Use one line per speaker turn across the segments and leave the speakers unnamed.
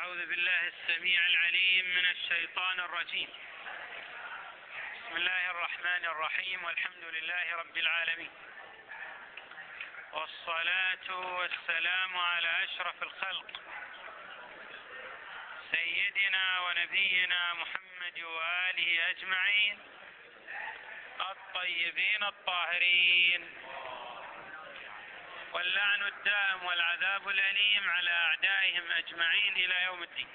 أعوذ بالله السميع العليم من الشيطان الرجيم. بسم الله الرحمن الرحيم، والحمد لله رب العالمين، والصلاة والسلام على أشرف الخلق سيدنا ونبينا محمد وآله أجمعين الطيبين الطاهرين، واللعن الدائم والعذاب الأليم على أعدائهم أجمعين إلى يوم الدين.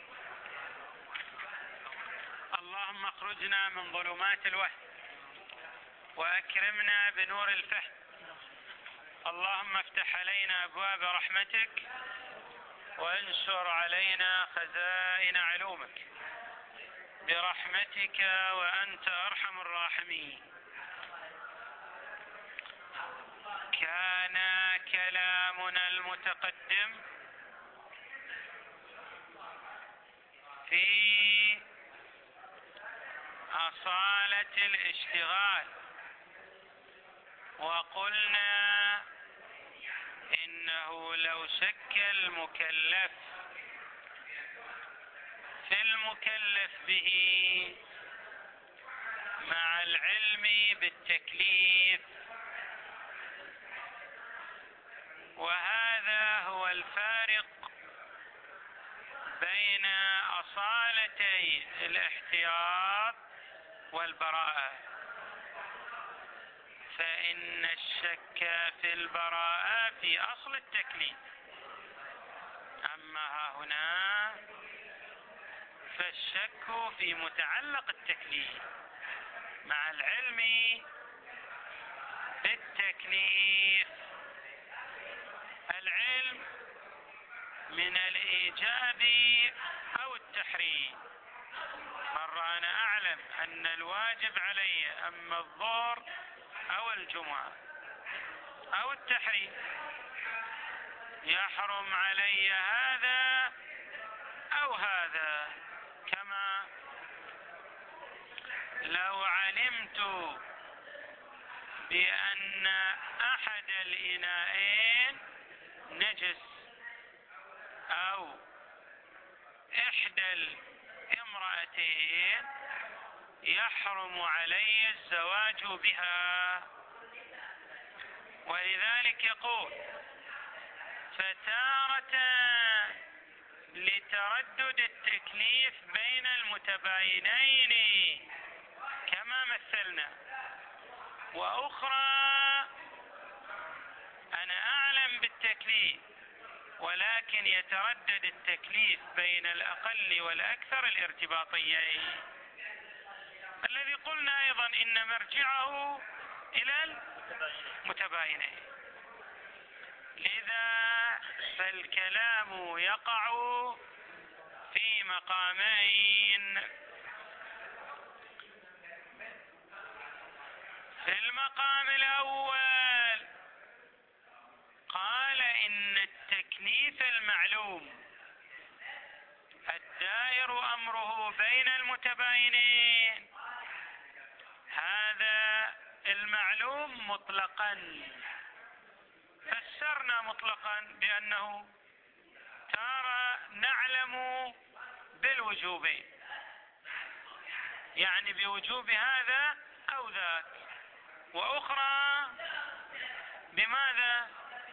اللهم اخرجنا من ظلمات الوهم وأكرمنا بنور الفهم. اللهم افتح علينا أبواب رحمتك وانشر علينا خزائن علومك برحمتك وأنت أرحم الراحمين. كان كلامنا المتقدم في أصالة الاشتغال، وقلنا إنه لو شك المكلف في المكلف به مع العلم بالتكليف، وهذا هو الفارق بين أصالتي الاحتياط والبراءة، فإن الشك في البراءة في أصل التكليف، أما ها هنا فالشك في متعلق التكليف مع العلم بالتكليف. العلم من الإيجاب أو التحريم، مرة أنا أعلم أن الواجب علي أما الظهر أو الجمعة، أو التحريم يحرم علي هذا أو هذا، كما لو علمت بأن أحد الإناءين نجس أو إحدى الامرأتين يحرم علي الزواج بها. ولذلك يقول: فتارة لتردد التكليف بين المتباينين كما مثلنا، وأخرى أنا أعلم بالتكليف ولكن يتردد التكليف بين الأقل والأكثر الارتباطيين، الذي قلنا أيضا إن مرجعه إلى المتباينين. لذا فالكلام يقع في مقامين: في المقام الأول قال إن التكليف المعلوم الدائر أمره بين المتباينين، هذا المعلوم مطلقا فسرنا مطلقا بأنه ترى نعلم بالوجوبين، يعني بوجوب هذا أو ذاك، وأخرى بماذا؟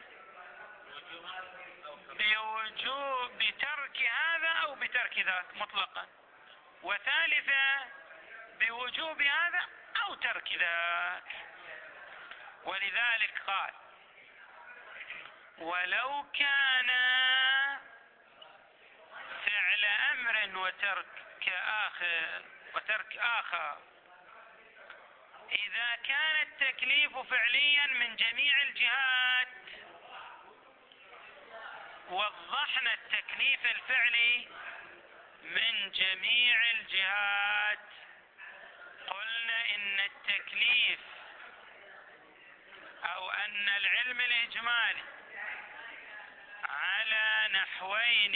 بوجوب بترك هذا أو بترك ذاك مطلقا، وثالثة بوجوب هذا أو ترك ذاك. ولذلك قال: ولو كان فعل أمر وترك آخر، إذا كان التكليف فعليا من جميع الجهات، وضحنا التكليف الفعلي من جميع الجهات، قلنا إن التكليف أو أن العلم الإجمالي على نحوين.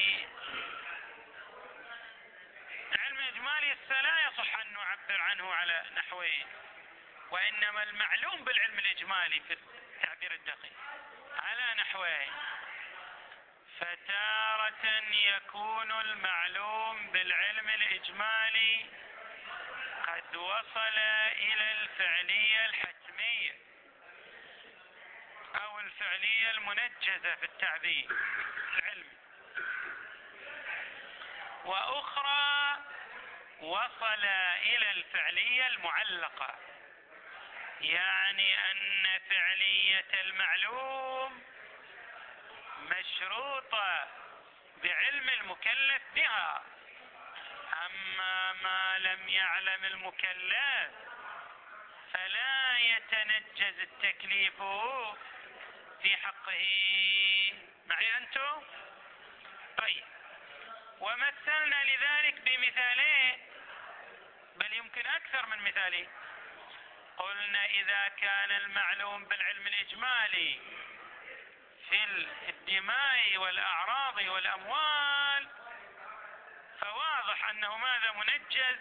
العلم الإجمالي لا يصح أن نعبر عنه على نحوين، وإنما المعلوم بالعلم الإجمالي في التعبير الدقيق على نحوين: فتارة يكون المعلوم بالعلم الإجمالي قد وصل إلى الفعلية الحتمية أو الفعلية المنجزة في التعبير العلمي، وأخرى وصل إلى الفعلية المعلقة، يعني أن فعلية المعلوم مشروطة بعلم المكلف بها، أما ما لم يعلم المكلف فلا يتنجز التكليف في حقه. معي أنتم؟ طيب، ومثلنا لذلك بمثالين، بل يمكن أكثر من مثالين. قلنا إذا كان المعلوم بالعلم الإجمالي في الدماء والأعراض والأموال فواضح أنه ماذا؟ منجز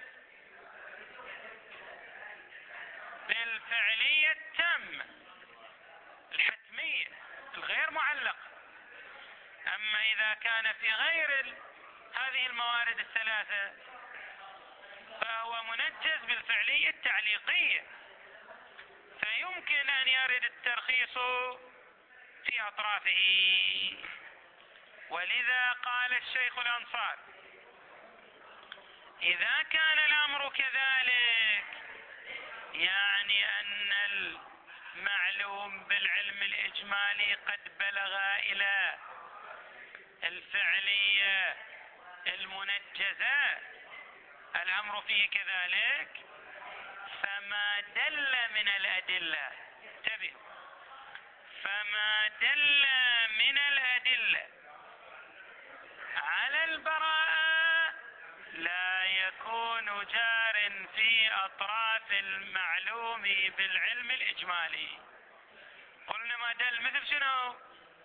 بالفعلية التامة الحتمية الغير معلقة. أما إذا كان في غير هذه الموارد الثلاثة فهو منجز بالفعلية التعليقية، فيمكن أن يرد الترخيص في أطرافه. ولذا قال الشيخ الأنصاري: إذا كان الأمر كذلك، يعني أن المعلوم بالعلم الإجمالي قد بلغ إلى الفعلية المنجزة، الأمر فيه كذلك، فما دل من الأدلة، انتبهوا، فما دل من الأدلة على البراءة لا يكون جار في أطراف المعلوم بالعلم الإجمالي. قلنا ما دل مثل شنو؟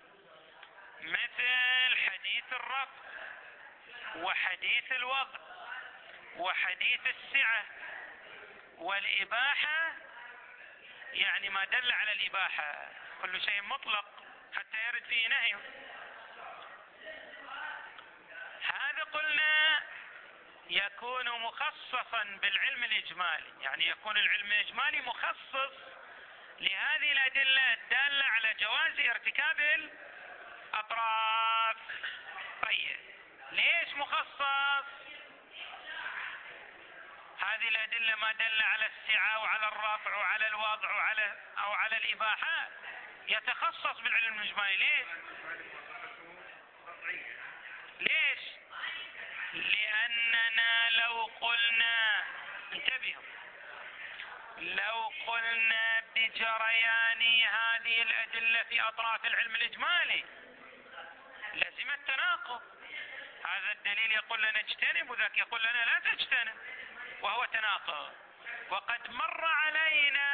مثل حديث الرفع وحديث الوضع وحديث السعة والإباحة، يعني ما دل على الإباحة، كل شيء مطلق حتى يرد فيه نهي. هذا قلنا يكون مخصصا بالعلم الإجمالي، يعني يكون العلم الإجمالي مخصص لهذه الأدلة الدالة على جواز ارتكاب الأطراف. طيب، ليش مخصص؟ هذه الأدلة ما دل على السعة وعلى الرفع وعلى الوضع أو على الإباحة يتخصص بالعلم الإجمالي. ليش؟ ليش؟ لأننا لو قلنا، انتبهوا، لو قلنا بجريان هذه الأدلة في أطراف العلم الإجمالي لازم التناقض. هذا الدليل يقول لنا اجتنب وذاك يقول لنا لا تجتنب، وهو تناقض. وقد مر علينا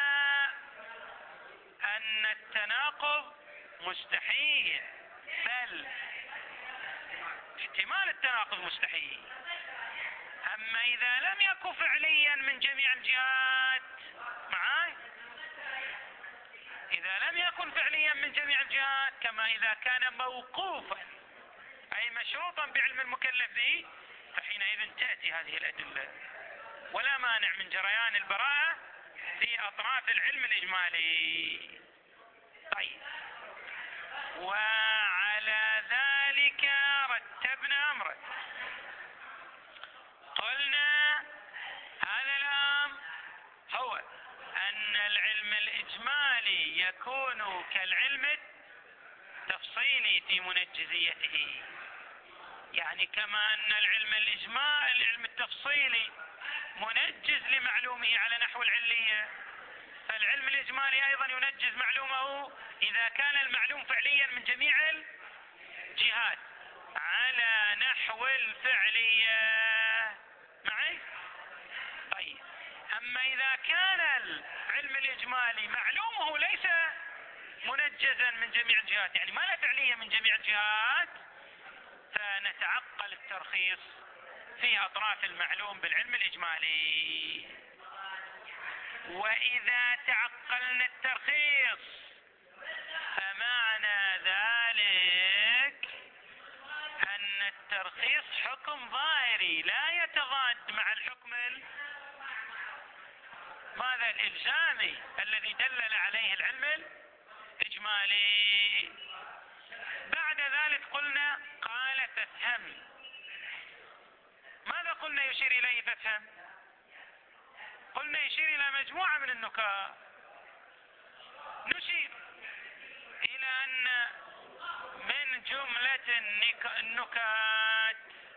أن التناقض مستحيل، بل احتمال التناقض مستحيل. أما إذا لم يكن فعليا من جميع الجهات، معاي؟ إذا لم يكن فعليا من جميع الجهات، كما إذا كان موقوفا أي مشروطا بعلم المكلف به، فحينئذ تأتي هذه الأدلة، ولا مانع من جريان البراءة في أطراف العلم الإجمالي. طيب، وعلى ذلك رتبنا أمره. قلنا هذا الأمر هو أن العلم الإجمالي يكون كالعلم التفصيلي في منجزيته، يعني كما أن العلم التفصيلي منجز لمعلومه على نحو العلية، فالعلم الإجمالي أيضا ينجز معلومه إذا كان المعلوم فعليا من جميع الجهات على نحو الفعلية. معي؟ طيب، أما إذا كان العلم الإجمالي معلومه ليس منجزا من جميع الجهات، يعني ما له فعلية من جميع الجهات، فنتعقل الترخيص في أطراف المعلوم بالعلم الإجمالي. وإذا تعقلنا الترخيص فمعنى ذلك الترخيص حكم ظاهري لا يتضاد مع الحكم ماذا الإلزامي الذي دلل عليه العلم الإجمالي. بعد ذلك قلنا قال فافهم. ماذا قلنا يشير إليه فافهم؟ قلنا يشير إلى مجموعة من النكات. نشير إلى أن من جملة النكات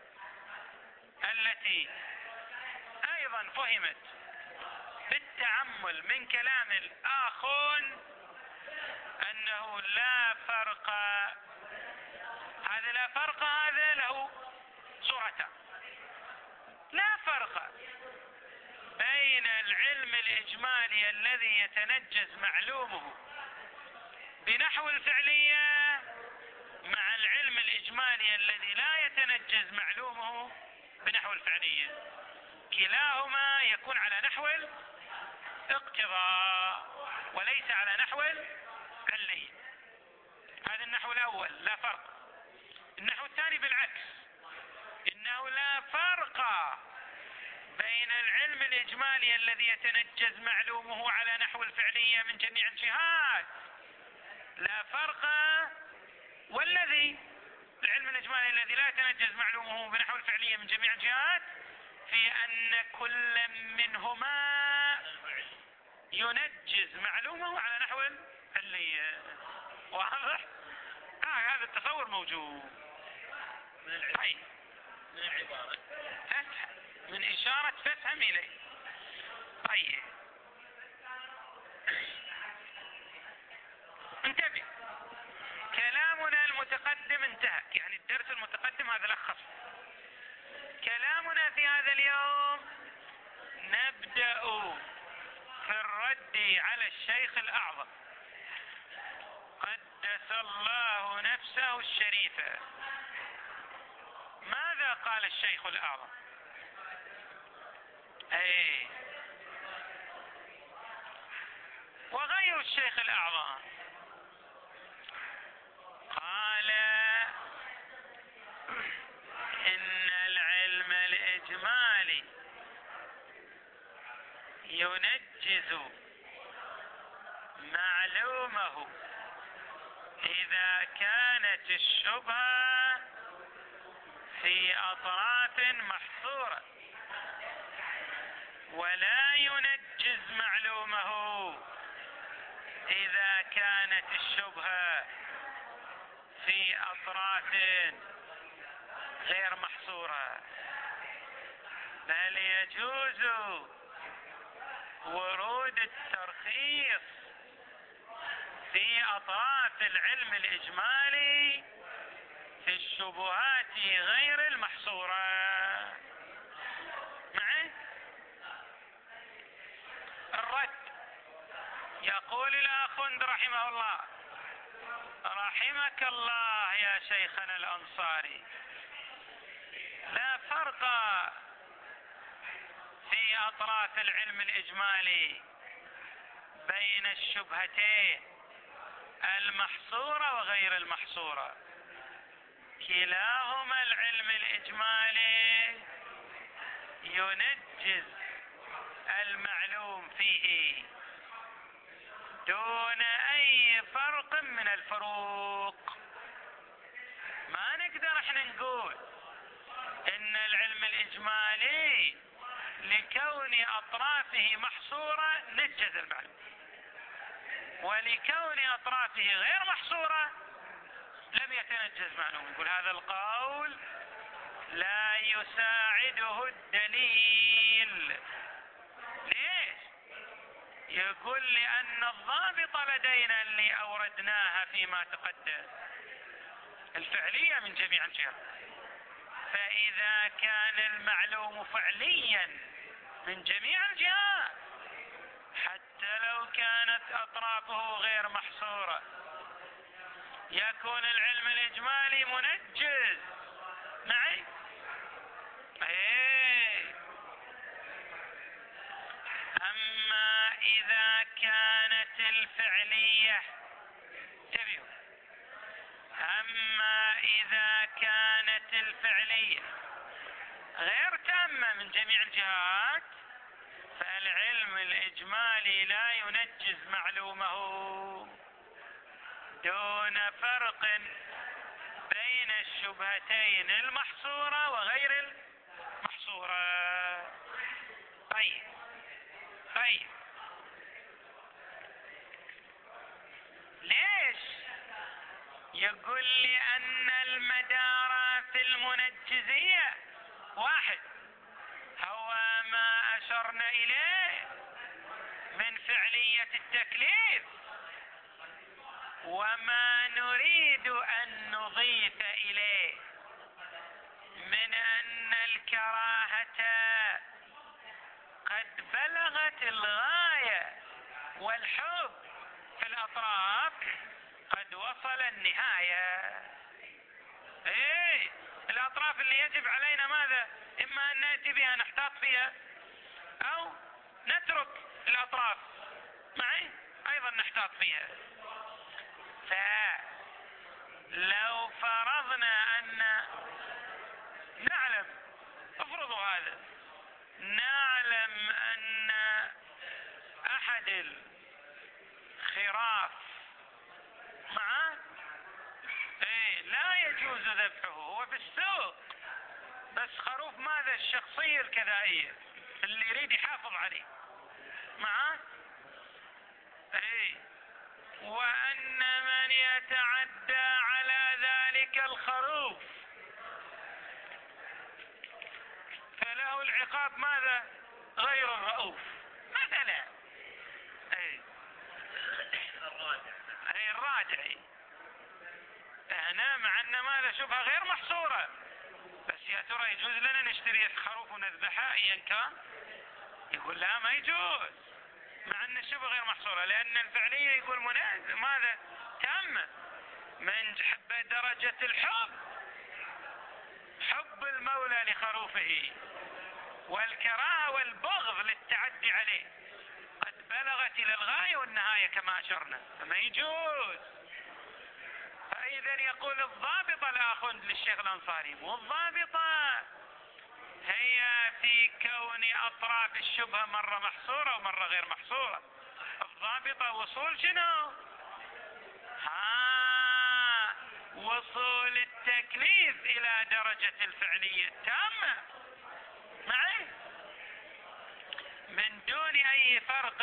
التي أيضا فهمت بالتأمل من كلام الآخرين أنه لا فرق، هذا لا فرق هذا له صورتان. لا فرق بين العلم الإجمالي الذي يتنجز معلومه بنحو الفعلية مع العلم الإجمالي الذي لا يتنجز معلومه بنحو الفعلية. كلاهما يكون على نحو الاقتضاء وليس على نحو العلي. هذا النحو الأول لا فرق. النحو الثاني بالعكس، إنه لا فرق بين العلم الإجمالي الذي يتنجز معلومه على نحو الفعلية من جميع الجهات، لا فرق، والذي العلم الإجمالي الذي لا يتنجز معلومه بنحو الفعلية من جميع الجهات في أن كل منهما ينجز معلومه على نحو الفعلية. واضح؟ هذا التصور موجود. طيب
من العبارة
فافهم، من إشارة فافهم إليه. طيب انتبه، كلامنا المتقدم انتهى، يعني الدرس المتقدم هذا لخص. كلامنا في هذا اليوم نبدأ في الرد على الشيخ الأعظم قدس الله نفسه الشريفة. ماذا قال الشيخ الأعظم؟ وغير الشيخ الأعظم قال إن العلم الإجمالي ينجز معلومه إذا كانت الشبهة في أطراف محصورة، ولا ينجز معلومه إذا كانت الشبهة في أطراف غير محصورة، بل يجوز ورود الترخيص في أطراف العلم الإجمالي في الشبهات غير المحصورة. معي؟ الرد يقول الأخوند رحمه الله: رحمك الله يا شيخنا الأنصاري، لا فرق في أطراف العلم الإجمالي بين الشبهتين المحصورة وغير المحصورة، كلاهما العلم الإجمالي ينجز المعلوم فيه دون أي فرق من الفروق. ما نقدر احنا نقول إن العلم الإجمالي لكون أطرافه محصورة نجز المعلوم، ولكون أطرافه غير محصورة لم يتنجز معلوم. يقول هذا القول لا يساعده الدليل. ليش؟ يقول لأن الضابط لدينا اللي أوردناها فيما تقدم الفعلية من جميع الجهات، فإذا كان المعلوم فعليا من جميع الجهات حتى لو كانت أطرافه غير محصورة يكون العلم الإجمالي منجز. معي؟ أما إذا كانت الفعلية، انتبهوا، أما إذا كانت الفعلية غير تامة من جميع الجهات، فالعلم الإجمالي لا ينجز معلومه دون فرق بين الشبهتين المحصورة وغير المحصورة. طيب ليش؟ يقول لي أن المدار في المنجزية واحد، هو ما أشرنا إليه من فعلية التكليف، وما نريد أن نضيف إليه من أن الكراهة قد بلغت الغاية والحب في الأطراف قد وصل النهاية. الأطراف اللي يجب علينا ماذا؟ إما أن نأتي بها نحتاط فيها، أو نترك الأطراف معي أيضا نحتاط فيها. فلو فرضنا أن نعلم، افرضوا هذا، نعلم أن أحد الخراف معه لا يجوز ذبحه، هو في السوق، بس خروف ماذا؟ الشخصية الكذائية اللي يريد يحافظ عليه معه، وأن من يتعدى على ذلك الخروف فله العقاب ماذا؟ غير الرؤوف مثلا. الراجع هنا مع أن ماذا؟ شبهة غير محصورة، بس يا ترى يجوز لنا نشتري خروف ونذبحه أيا كان؟ يقول لا ما يجوز، مع أن الشبهة غير محصورة، لأن الفعلية يقول ماذا؟ تامة من درجة الحب، حب المولى لخروفه، والكراهة والبغض للتعدي عليه قد بلغت إلى الغاية والنهاية كما أشرنا، فما يجوز. فإذا يقول الضابطة الأخ للشيخ الأنصاري، والضابطة هي في كون أطراف الشبهة مرة محصورة ومرة غير محصورة. الضابطة وصول شنو؟ وصول التكليف إلى درجة الفعلية التامة معي من دون أي فرق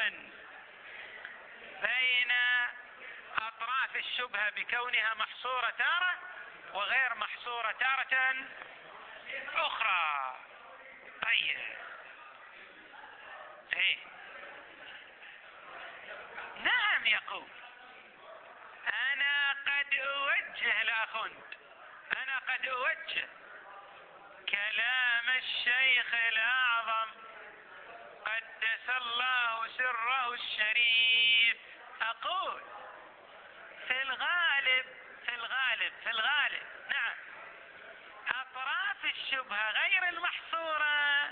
بين أطراف الشبهة بكونها محصورة تارة وغير محصورة تارة أخرى. طيب نعم، يقول أنا قد أوجه الأخوند، أنا قد أوجه كلام الشيخ الأعظم قدس الله سره الشريف، أقول في الغالب نعم أطراف الشبهة غير المحصورة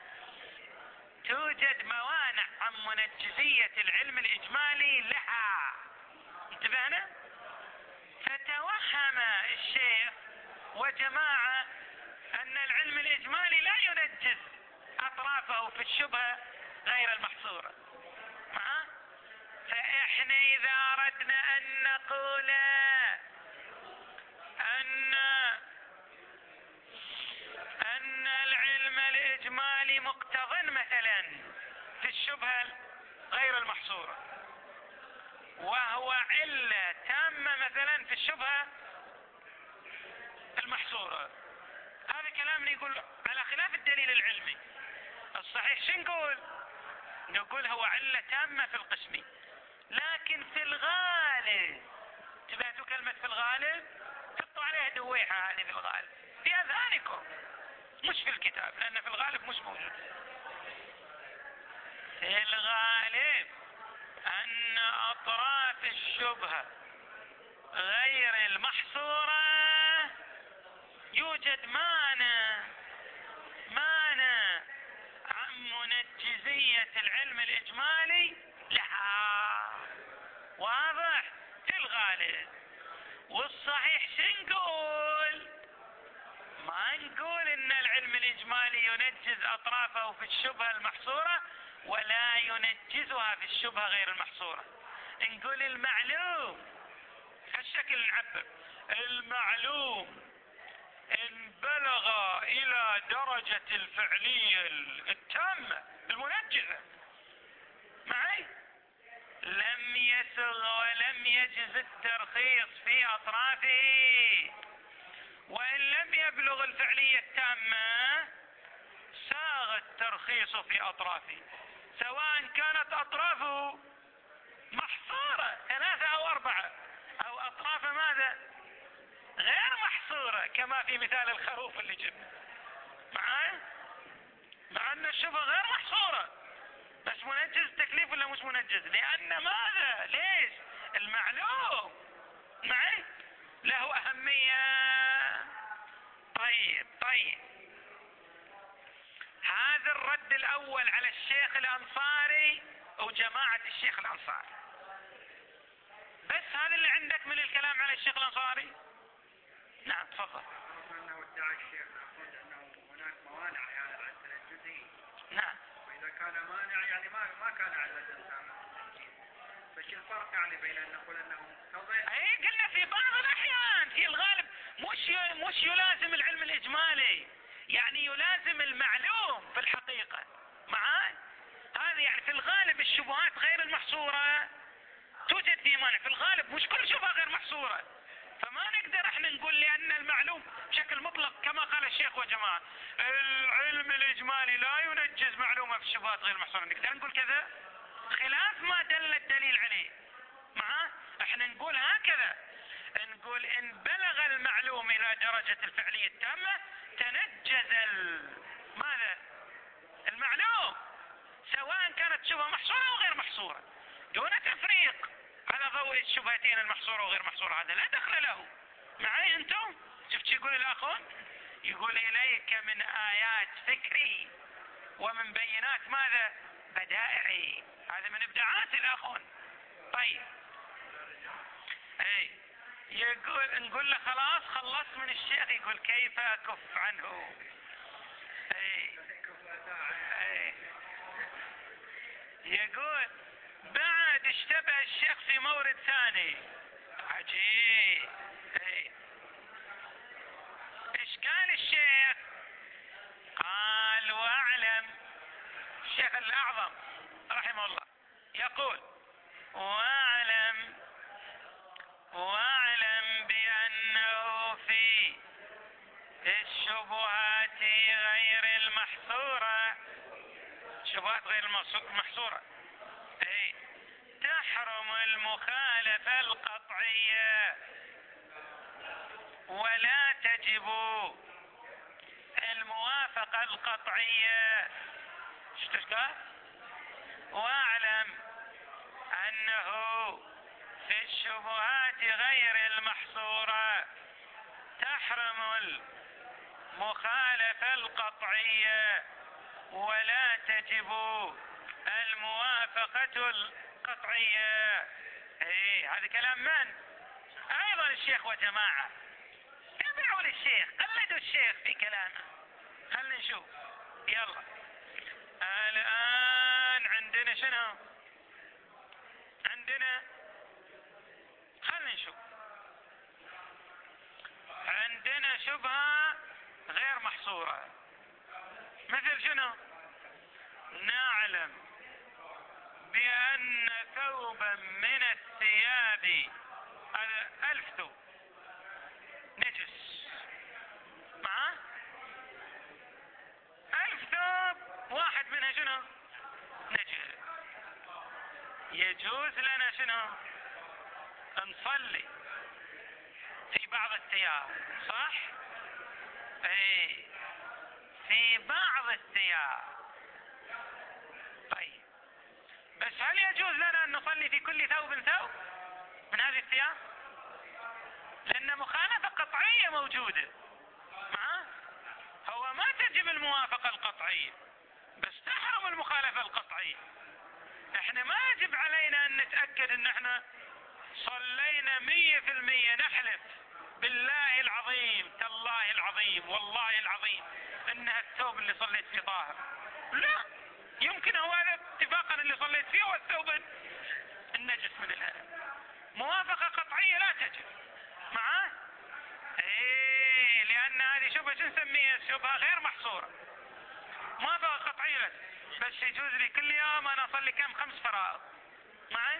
توجد موانع عن منجزية العلم الإجمالي لها، انتبهنا؟ فتوهم الشيخ وجماعة أن العلم الإجمالي لا ينجز أطرافه في الشبهة غير المحصورة. فإحنا إذا أردنا أن نقول أن العلم الإجمالي مقتضٍ مثلا في الشبهة غير المحصورة، وهو علة تامة مثلا في الشبهة المحصورة، هذا كلامنا يقول على خلاف الدليل العلمي الصحيح. شو نقول هو علة تامة في القسم، لكن في الغالب، انتبهتوا كلمة في الغالب؟ حطوا عليها دويحة، هذه في الغالب في أذهانكم مش في الكتاب، لأن في الغالب مش موجود. في الغالب أن أطراف الشبهة غير المحصورة يوجد مانع عن منجزية العلم الإجمالي لها، واضح؟ في الغالب. والصحيح شنقول؟ ما نقول إن العلم الإجمالي ينجز أطرافه في الشبهة المحصورة ولا ينجزها في الشبهة غير المحصورة. نقول المعلوم هالشكل نعبر، المعلوم إن بلغ إلى درجة الفعلية التامة المنجزة معي لم يسغ ولم يجز الترخيص في أطرافه، وإن لم يبلغ الفعلية التامة ساغ الترخيص في أطرافه، سواء كانت أطرافه محصورة 3 أو 4 أو أطراف ماذا غير محصورة كما في مثال الخروف اللي جبنا معاي، مع أن الشبهة غير محصورة بس منجز التكليف ولا مش منجز؟ لأن ماذا؟ ليش؟ المعلوم معي له أهمية. طيب هذا الرد الأول على الشيخ الأنصاري وجماعة الشيخ الأنصاري. بس هذا اللي عندك من الكلام على الشيخ الأنصاري؟ نعم تفضل.
أنه ادعى الشيخ أنه هناك موانع يعني على التنجزي.
نعم.
وإذا كان مانع يعني ما كان على الإنسان. فش الفرق يعني بين أن نقول أنه مقتضي؟
أي قلنا في بعض الأحيان في الغالب مش يلازم العلم الإجمالي، يعني يلازم المعلوم في الحقيقة معاي. هذا يعني في الغالب الشبهات غير المحصورة توجد في مانع، في الغالب مش كل شبهة غير محصورة، فما نقدر احنا نقول لأن المعلوم بشكل مطلق كما قال الشيخ وجماعة العلم الإجمالي لا ينجز معلومة في الشبهات غير محصورة، نقدر نقول كذا خلاف ما دل الدليل عليه معاه. احنا نقول هكذا، نقول ان بلغ المعلوم الى درجة الفعلية التامة تنجز ماذا المعلوم، سواء كانت شبهة محصورة او غير محصورة، دون تفريق على ضوء الشبهتين المحصورة وغير محصورة، هذا لا دخل له معي. انتم شفت شو يقول الاخون؟ يقول اليك من ايات فكري ومن بينات ماذا بدائعي، هذا من ابداعات الاخون. طيب اي يقول نقول له خلاص خلصت من الشيخ، يقول كيف اكف عنه. اي يقول بعد اشتبه الشيخ في مورد ثاني عجيب. ايش قال الشيخ؟ قال واعلم، الشيخ الاعظم رحمه الله يقول واعلم بأنه في الشبهات غير المحصورة، شبهات غير المحصورة تحرم المخالفة القطعية ولا تجب الموافقة القطعية. شو قال؟ واعلم أنه في الشبهات غير المحصورة تحرم المخالفة القطعية ولا تجب الموافقة القطعية. هذا كلام من؟ ايضا الشيخ وجماعة، تابعوا للشيخ، قلدوا الشيخ في كلامه. خلنا نشوف يلا الان عندنا شنو؟ عندنا خلنا نشوف عندنا شبهة غير محصورة مثل شنو؟ نعلم بأن ثوبا من الثياب، هذا 1000 ثوب نجس معاه 1000 ثوب واحد منها شنو؟ نجس. يجوز لنا شنو؟ نصلي في بعض الثياب، صح؟ في بعض الثياب. طيب بس هل يجوز لنا أن نصلي في كل ثوب من هذه الثياب؟ لأن مخالفة قطعية موجودة هو ما تجب الموافقة القطعية بس تحرم المخالفة القطعية. احنا ما يجب علينا أن نتأكد أن احنا صلينا 100%، نحلف بالله العظيم تالله العظيم والله العظيم انها الثوب اللي صليت فيه طاهر. لا، يمكن هو هذا اتفاقا اللي صليت فيه هو الثوب النجس من الألم. موافقة قطعية لا تجب معاه. ايه، لان هذه شبهة شو نسميها؟ شبهة غير محصورة. موافقة قطعية لا تجب. بس يجوز لي كل يوم انا اصلي كم 5 فرائض معي.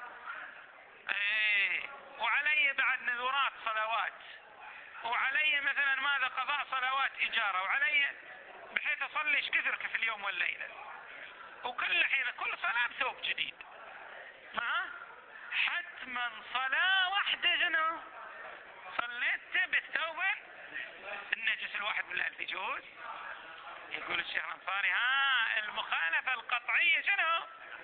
ايه، وعلي بعد نذورات صلوات، وعلي مثلا ماذا قضاء صلوات اجارة، وعلي بحيث اصلي ايش كثر في اليوم والليلة، وكل حين كل صلاة بثوب جديد معاه. حتما صلاة واحدة جنو صليت بالثوب النجس الواحد من الألف يجوز. يقول الشيخ الأنصاري ها المخالفة القطعية شنو؟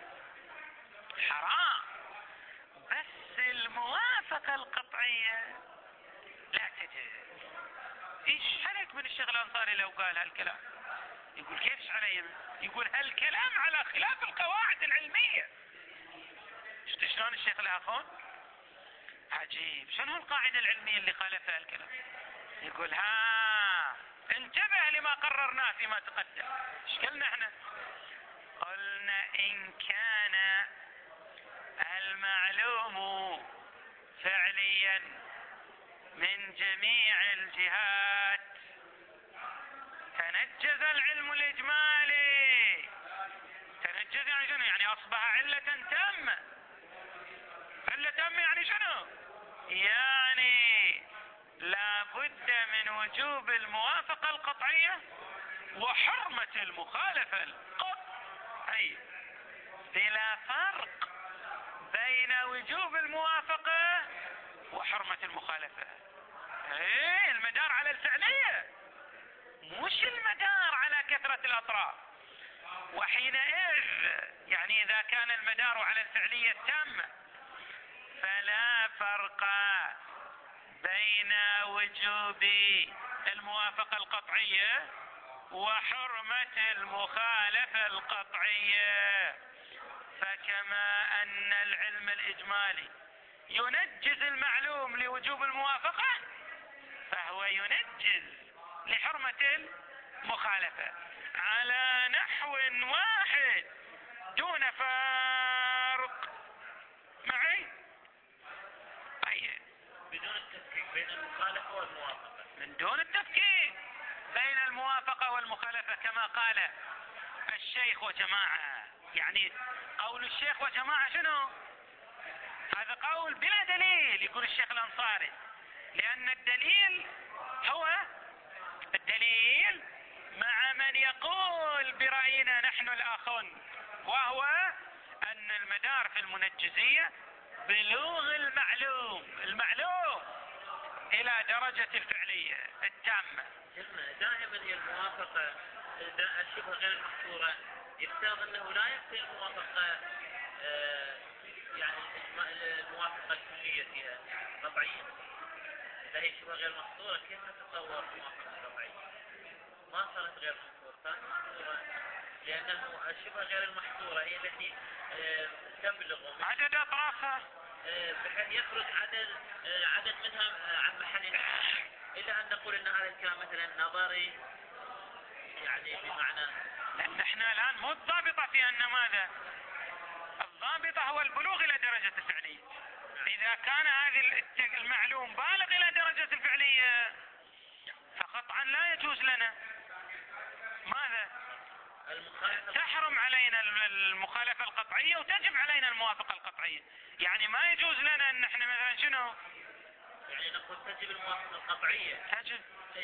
حرام. بس الموافقة القطعية لا تجوز. ايش عليك من الشيخ الأنصاري لو قال هالكلام؟ يقول كيفش علي؟ يقول هالكلام على خلاف القواعد العلمية. شلون الشيخ الآخون؟ عجيب، شنو القاعدة العلمية اللي خالفها الكلام؟ يقول ها انتبه لما قررناه فيما تقدم. ايش قلنا احنا؟ قلنا ان كان المعلوم فعليا من جميع الجهات تنجز العلم الإجمالي. تنجز يعني شنو؟ يعني أصبح علة تامة. علة تامة يعني شنو؟ يعني لا بد من وجوب الموافقة القطعية وحرمة المخالفة القطعية، بلا فرق بين وجوب الموافقة وحرمة المخالفة. ايه، المدار على الفعلية مش المدار على كثرة الأطراف. وحينئذ يعني إذا كان المدار على الفعلية التامة فلا فرق بين وجوب الموافقة القطعية وحرمة المخالفة القطعية. فكما أن العلم الإجمالي ينجز المعلوم لوجوب الموافقة، فهو ينجز لحرمة المخالفة على نحو واحد دون فرق. معي؟ طيب،
بدون التفكيك بين المخالفة والموافقة.
من دون التفكيك بين الموافقة والمخالفة كما قال الشيخ وجماعة. يعني قول الشيخ وجماعة شنو؟ هذا قول بلا دليل، يقول الشيخ الأنصاري، لأن الدليل هو الدليل مع من يقول برأينا نحن الآخون، وهو أن المدار في المنجزية بلوغ المعلوم إلى درجة الفعلية التامة.
دائما هي الموافقة الشبهة غير المحصورة يفترض أنه لا يكفي الموافقة، يعني الموافقة الكلية فيها قطعية. إذا هي شبهة غير محصورة كيف تتصور الموافقة قطعية؟ ما صارت غير محصورة، صارت محصورة، لأنه الشبهة غير المحصورة هي التي تبلغ
عدد أطرافها
بحيث يخرج عدد منها عن محل النزاع. إلا أن نقول أن هذا الكلام مثلا نظري، يعني بمعنى
لأن احنا الآن مو الضابطة في أن ماذا؟ الضابطة هو البلوغ إلى درجة الفعلية. إذا كان هذا المعلوم بالغ إلى درجة الفعلية فقطعا لا يجوز لنا ماذا؟ تحرم علينا المخالفة القطعية وتجب علينا الموافقة القطعية. يعني ما يجوز لنا أن احنا مثلا شنو؟
يعني نقول تجب الموافقة القطعية،
تجب،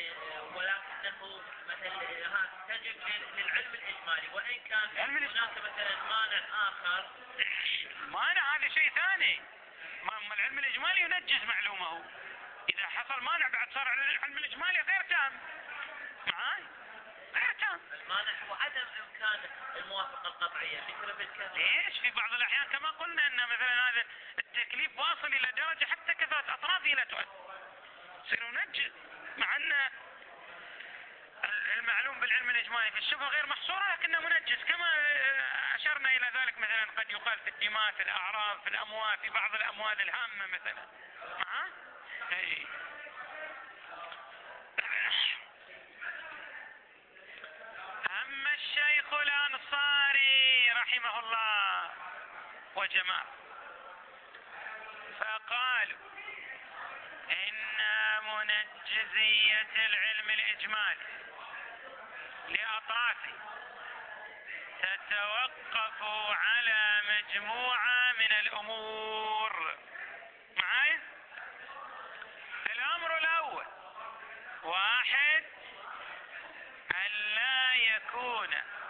ولكنه مثلا تجب للعلم الإجمالي، وإن كان هناك مثلا مانع آخر.
مانع هذا شيء ثاني. العلم الإجمالي ينجز معلومه. إذا حصل مانع بعد صار العلم الإجمالي غير تام. معاي؟ غير تام.
المانع هو عدم إمكان الموافقة القطعية بسبب الكلام.
ليش؟ في بعض الأحيان كما قلنا أن مثلا هذا التكليف واصل إلى درجة حتى كثرة أطرافه لا تؤثر. سننجز مع أن المعلوم بالعلم الإجمالي في الشبهة غير محصورة لكنه منجز، كما أشرنا إلى ذلك. مثلا قد يقال في الدماء، في الأعراض، في الأموال، في بعض الأموال الهامة مثلا. الأنصاري رحمه الله وجماعة، فقالوا إن منجزية العلم الإجمالي لأطرافه تتوقف على مجموعة من الأمور. معي؟ الأمر الأول: واحد، أن لا يكون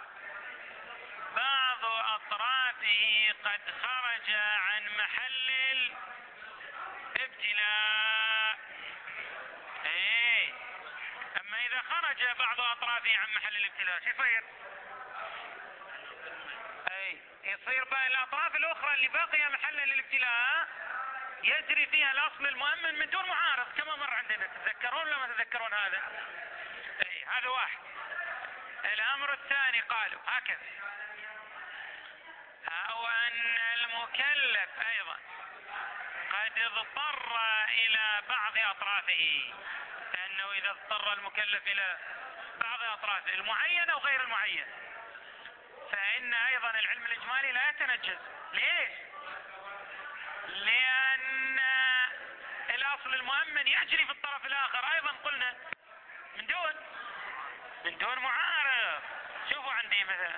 بعض أطرافه قد خرج عن محل الابتلاء. أما إذا خرج بعض أطرافه عن محل الابتلاء شو يصير؟ يصير بقى الأطراف الأخرى اللي باقية محل الابتلاء يجري فيها الأصل المؤمن من دون معارض، كما مر عندنا. تتذكرون ولا ما تتذكرون هذا؟ هذا واحد. الأمر الثاني قالوا هكذا: أو أن المكلف أيضا قد اضطر إلى بعض أطرافه، لأنه إذا اضطر المكلف إلى بعض أطرافه المعين أو غير المعين فإن أيضا العلم الإجمالي لا يتنجز. ليش؟ لأن الأصل المؤمن يجري في الطرف الآخر أيضا، قلنا من دون معارض. شوفوا عندي مثلا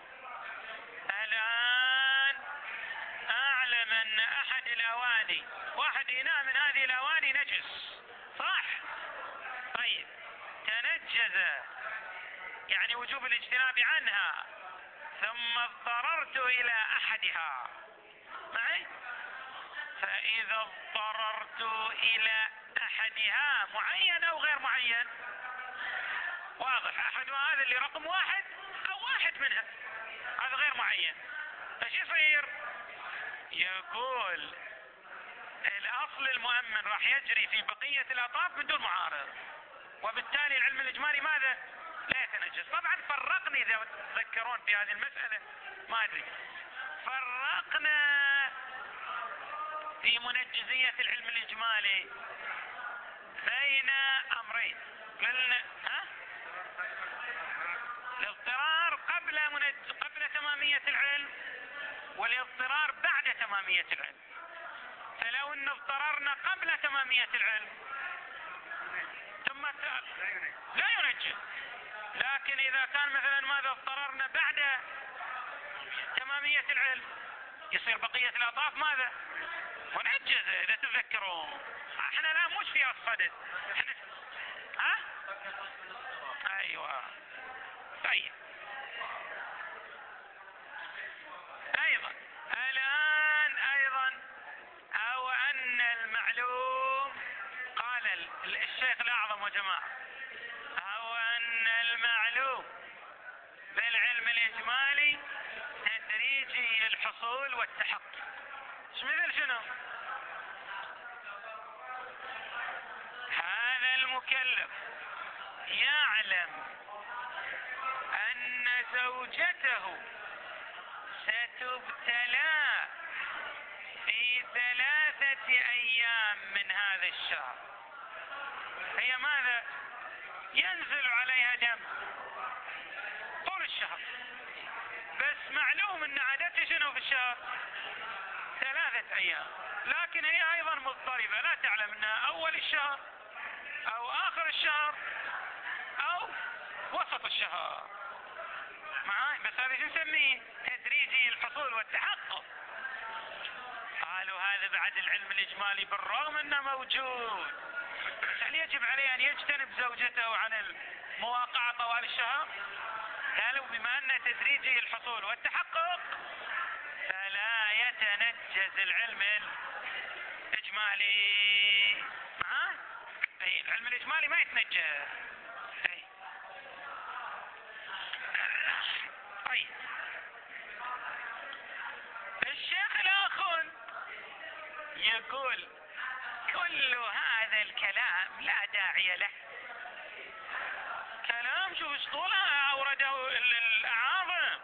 الآن أعلم أن أحد الأواني، واحد إناء من هذه الأواني نجس، صح؟ طيب، تنجز يعني وجوب الاجتناب عنها، ثم اضطررت إلى أحدها. معي؟ فإذا اضطررت إلى أحدها معين أو غير معين، واضح، أحدها هذا اللي رقم واحد أو واحد منها، هذا غير معين، فش يصير؟ يقول الأصل المؤمن راح يجري في بقية الأطراف من دون معارض، وبالتالي العلم الإجمالي ماذا؟ لا يتنجس. طبعا فرقنا، إذا تذكرون في هذه المسألة، ما أدري، فرقنا في منجزية العلم الإجمالي بين أمرين. قلنا الاضطرار قبل تمامية العلم، والاضطرار بعد تمامية العلم. فلو ان اضطررنا قبل تمامية العلم ثم لا ينجز، لكن اذا كان مثلا ماذا اضطررنا بعد تمامية العلم يصير بقية الاطراف ماذا؟ منجز. اذا تتذكرون احنا الان مش في الصدد، ايوه. طيب، ايضا الان او ان المعلوم، قال الشيخ الاعظم وجماعة، او ان المعلوم بالعلم الاجمالي تدريجي الحصول والتحقق. مثل شنو؟ هذا المكلف يعلم أن زوجته ستبتلى في 3 أيام من هذا الشهر، هي ماذا؟ ينزل عليها دم طول الشهر، بس معلوم أن عادتها شنو في الشهر؟ 3 أيام، لكن هي أيضا مضطربة، لا تعلم أنها أول الشهر أو آخر الشهر أو وسط الشهر. معاي؟ بس هذا شو نسميه؟ تدريجي الحصول والتحقق. قالوا هذا بعد العلم الإجمالي بالرغم أنه موجود، هل يجب عليه أن يجتنب زوجته عن المواقعة طوال الشهر؟ قالوا بما أن تدريجي الحصول والتحقق فلا يتنجز العلم الإجمالي. معاي؟ أي العلم الإجمالي ما يتنجز. طيب، الشيخ الآخر يقول كل هذا الكلام لا داعي له. كلام شوف ايش طولها أورده الأعاظم.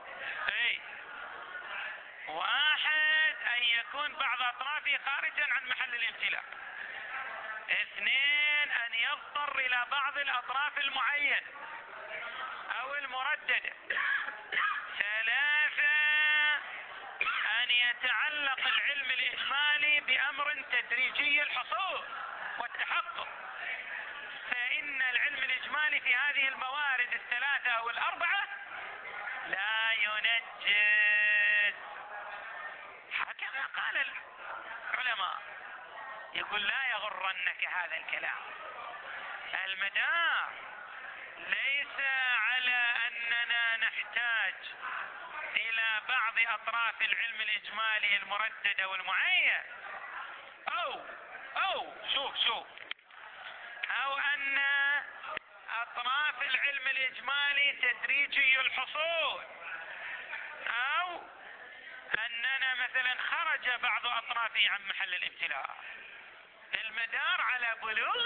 واحد، أن يكون بعض أطرافه خارجا عن محل الابتلاء. 2، أن يضطر إلى بعض الأطراف المعينة أو المرددة. 3، يتعلق العلم الإجمالي بأمر تدريجي الحصول والتحقق، فإن العلم الإجمالي في هذه الموارد الثلاثة أو الأربعة لا ينجز. هكذا قال العلماء. يقول لا يغرنك هذا الكلام، المدار ليس على أننا نحتاج إلى بعض أطراف العلم الإجمالي المردد والمعين، أو أن أطراف العلم الإجمالي تدريجي الحصول، أو أننا مثلا خرج بعض أطرافه عن محل الابتلاء. المدار على بلوغ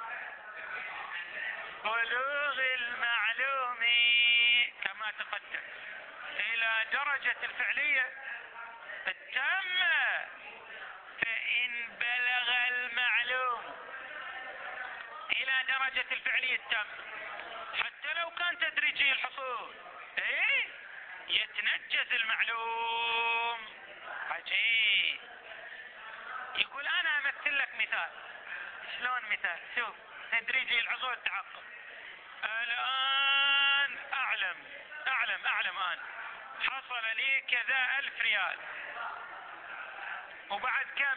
المعلوم كما تقدم إلى درجة الفعلية التامة. فإن بلغ المعلوم إلى درجة الفعلية التامة حتى لو كان تدريجي الحصول يتنجز المعلوم. عجيب. يقول أنا أمثل لك مثال. شلون مثال؟ شوف، تدريجي الحصول التحقق. الآن أعلم الآن حصل لي كذا 1000 ريال، وبعد كم؟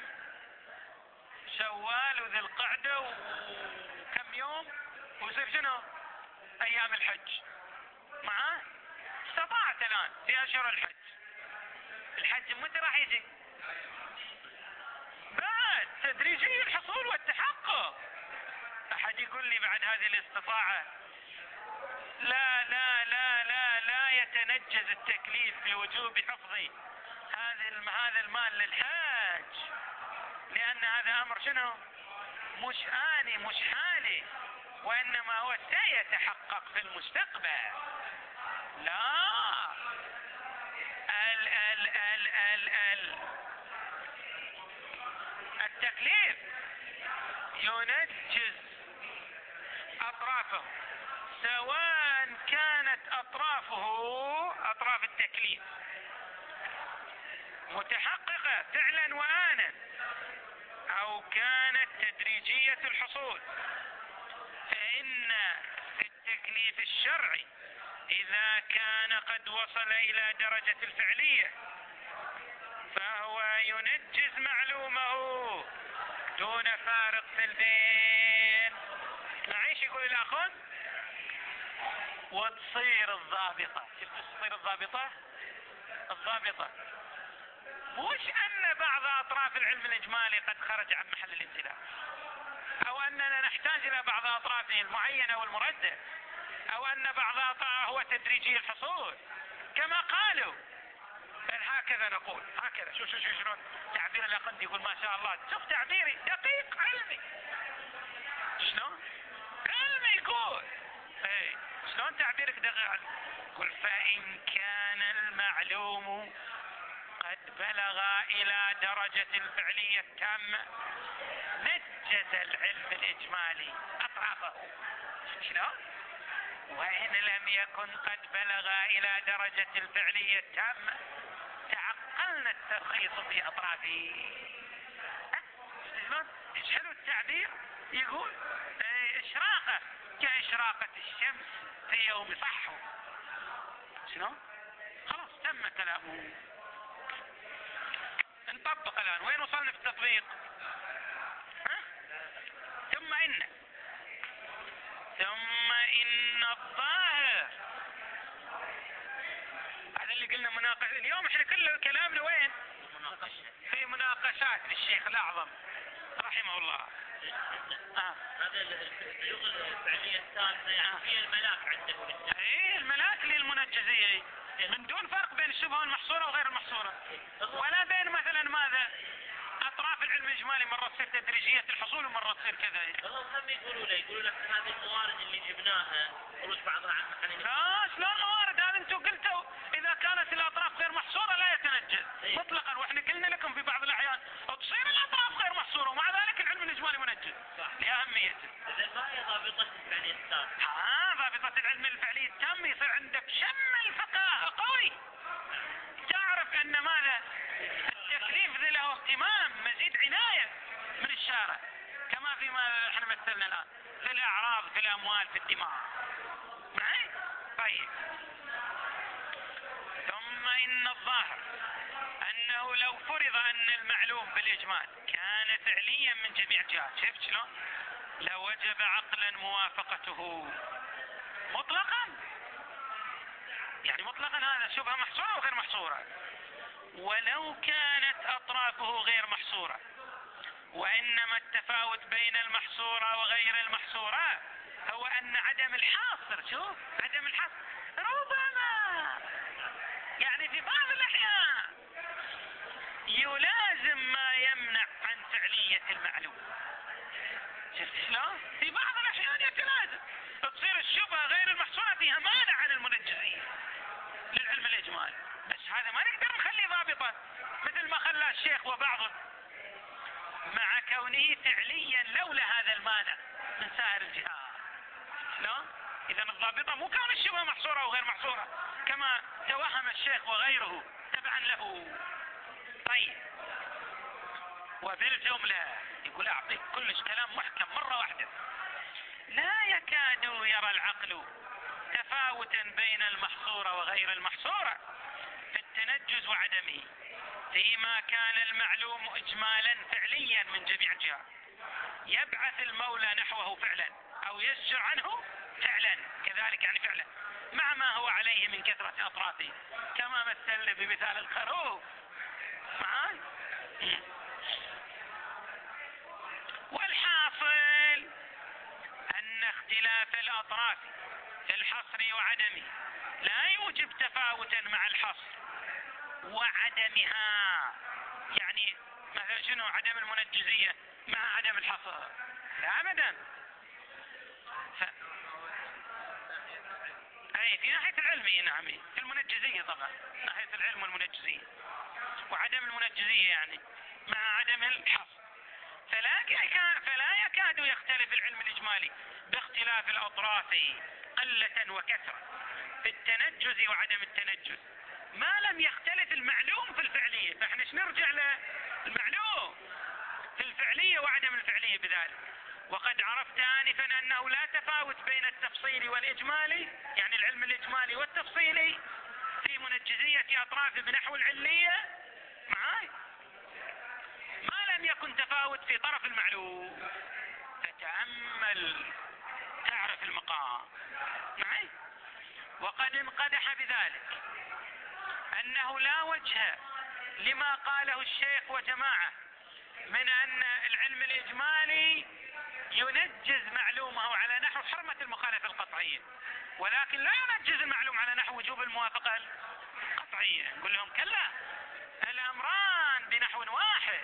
شوال وذي القعدة وكم يوم ويصير شنو؟ أيام الحج معاه. استطعت الآن في أشهر الحج متى راح يجي؟ بعد تدريجي الحصول والتحقق. أحد يقول لي بعد هذه الاستطاعة لا يتنجز التكليف بوجوب حفظ هذا المال للحاج، لأن هذا أمر شنو؟ مش آني مش حالي، وإنما هو سيتحقق في المستقبل. لا، التكليف ينجز أطرافه، سواء كانت أطراف التكليف متحققة فعلا وآنا، أو كانت تدريجية الحصول. فإن التكليف الشرعي إذا كان قد وصل إلى درجة الفعلية فهو ينجز معلومه دون فارق في البين. نعيش يقول الأخون وتصير الضابطة. شفت تصير الضابطة؟ مش أن بعض أطراف العلم الإجمالي قد خرج عن محل الابتلاء، أو أننا نحتاج إلى بعض أطرافه المعينة والمردة، أو أن بعض أطرافه هو تدريجي الحصول كما قالوا. بل هكذا نقول، هكذا. شلون تعبير الأخندي؟ يقول ما شاء الله، شوف تعبيري دقيق علمي. شلون علمي يقول؟ شلون تعبيرك دقيق علمي؟ يقول فإن كان المعلوم قد بلغ إلى درجة الفعلية التامة نجز العلم الإجمالي أطرافه. شلون؟ وإن لم يكن قد بلغ إلى درجة الفعلية التامة تعقلنا الترخيص في أطرافه. ايش حلو التعبير. يقول إشراقة كإشراقة الشمس في يوم صحو. شلون؟ خلاص تم كلامه. نطبق الآن. وين وصلنا في التطبيق؟ ثم إن الظاهر، هذا اللي قلنا مناقشة. اليوم احنا كل كلامنا وين؟ في مناقشات للشيخ الأعظم رحمه الله.
هذا البلوغ الفعلية الثالثة يعني هي الملاك عندك.
الملاك للمنجزية من دون فرق بين الشبهة المحصورة وغير المحصورة، ولا بين مثلا ماذا أطراف العلم الإجمالي مرة تصير تدريجية الحصول ومرة تصير كذا.
والله هم يقولوا لك هذه الموارد اللي جبناها خروج بعضها عن محل.
لا، شلون موارد؟ هذا انتم قلتوا إذا كانت الأطراف غير محصورة لا يتنجز مطلقا، واحنا قلنا لكم في بعض الأحيان تصير الأطراف غير محصورة ومع ذلك العلم الإجمالي منجز لأهميته.
إذا ما هي ضابطة الفعلية التامة؟
ضابطة العلم الفعلي التام يصير عندك شم الفقاهة قوي، تعرف أن ماذا وصلنا الآن في الأعراض، في الأموال، في الدماء. معي؟ طيب. ثم إن الظاهر أنه لو فرض أن المعلوم بالإجمال كان فعليا من جميع جهات، شفت شلون؟ لوجب عقلا موافقته مطلقا. يعني مطلقا هذا شبهة محصورة وغير محصورة، ولو كانت أطرافه غير محصورة. وإنما التفاوت بين المحصورة وغير المحصورة هو أن عدم الحاصر، شوف عدم الحاصر ربما يعني في بعض الأحيان يلازم ما يمنع عن فعلية المعلوم. شفت شلون؟ في بعض الأحيان يتلازم، تصير الشبهة غير المحصورة فيها مانع عن المنجزية للعلم الإجمالي، بس هذا ما نقدر نخليه ضابطا مثل ما خلى الشيخ وبعضه، مع كونه فعليا لولا هذا المانع من سائر الجهات. لا، إذا الضابطة مو كون الشبهة محصورة وغير محصورة كما توهم الشيخ وغيره تبعا له. طيب، وبالجملة يقول أعطيك كلش كلام محكم مرة واحدة. لا يكاد يرى العقل تفاوتا بين المحصورة وغير المحصورة في التنجز وعدمه، فيما كان المعلوم إجمالا فعليا من جميع الجهات يبعث المولى نحوه فعلا أو يزجر عنه فعلا كذلك، يعني فعلا مع ما هو عليه من كثرة أطرافه، كما مثل بمثال الخروف. معاي؟ والحاصل أن اختلاف الأطراف في الحصر وعدمه لا يوجب تفاوتا مع الحصر وعدمها. يعني مثلا شنو عدم المنجزية مع عدم الحصر؟ لا أبدا. أي في ناحية العلم، نعم، في المنجزية طبعا، ناحية العلم والمنجزية وعدم المنجزية يعني مع عدم الحصر. فلا يكاد يختلف العلم الإجمالي باختلاف الأطراف قلة وكثرة في التنجز وعدم التنجز ما لم يختلف المعلوم في الفعلية. فاحنا نرجع للمعلوم في الفعلية وعدم الفعلية بذلك. وقد عرفت آنفا أنه لا تفاوت بين التفصيل والإجمالي، يعني العلم الإجمالي والتفصيلي، في منجزية أطراف بنحو العلية معاي ما لم يكن تفاوت في طرف المعلوم. فتأمل تعرف المقام معي. وقد انقدح بذلك أنه لا وجه لما قاله الشيخ وجماعة من أن العلم الإجمالي ينجز معلومه على نحو حرمة المخالفة القطعية، ولكن لا ينجز المعلوم على نحو وجوب الموافقة القطعية. نقول لهم كلا، الأمران بنحو واحد،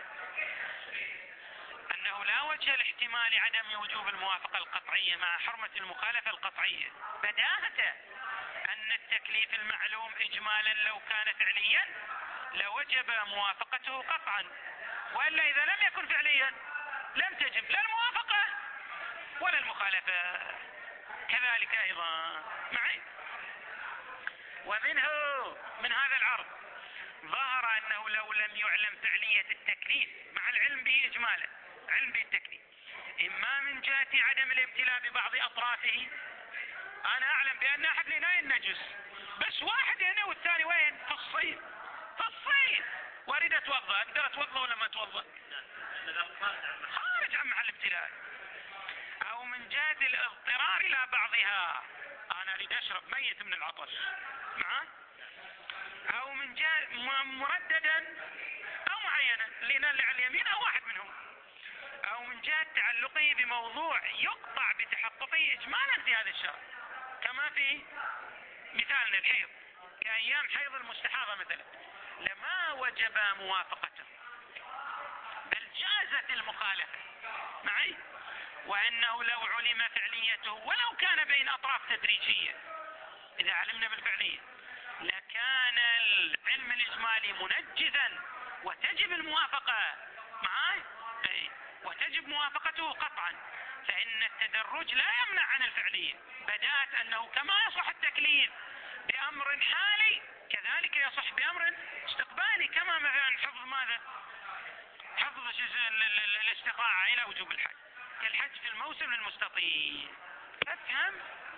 أنه لا وجه لاحتمال عدم وجوب الموافقة القطعية مع حرمة المخالفة القطعية بداهة أن التكليف المعلوم إجمالا لو كان فعليا لوجب موافقته قطعا، وإلا إذا لم يكن فعليا لم تجب لا الموافقة ولا المخالفة كذلك أيضا معي. ومنه من هذا العرض ظهر أنه لو لم يعلم فعلية التكليف مع العلم به إجمالا، علم به التكليف إما من جهة عدم الابتلاء ببعض أطرافه، أنا أعلم بأن أحد لا ينجس بس واحد هنا والثاني وين؟ في الصين، في الصين وارد أتوضأ، أقدر أتوضأ ولا ما أتوضأ؟ خارج عن محل ابتلاء. أو من جهة الاضطرار إلى بعضها، أنا أريد أشرب ميت من العطش معه، أو من جهة مرددا أو معينا اللي على اليمين أو واحد منهم، أو من جهة تعلقه بموضوع يقطع بتحققه إجمالا في هذا الشهر، كما في مثال الحيض كأيام حيض المستحاضة مثلا، لما وجب موافقته بل جازت المخالفة معي. وأنه لو علم فعليته ولو كان بين أطراف تدريجية، إذا علمنا بالفعلية لكان العلم الإجمالي منجزا وتجب الموافقة معي، وتجب موافقته قطعا، فإن التدرج لا يمنع عن الفعلية بدأت أنه كما يصح التكليف بأمر حالي كذلك يصح بأمر استقبالي، كما مثلا حفظ ماذا؟ حفظ الاستطاعة إلى وجوب الحج. كالحج في الموسم للمستطيع. تفهم؟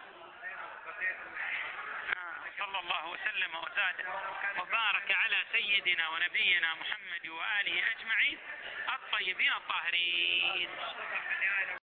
صلى الله وسلم وزاد وبارك على سيدنا ونبينا محمد وآله أجمعين الطيبين الطاهرين.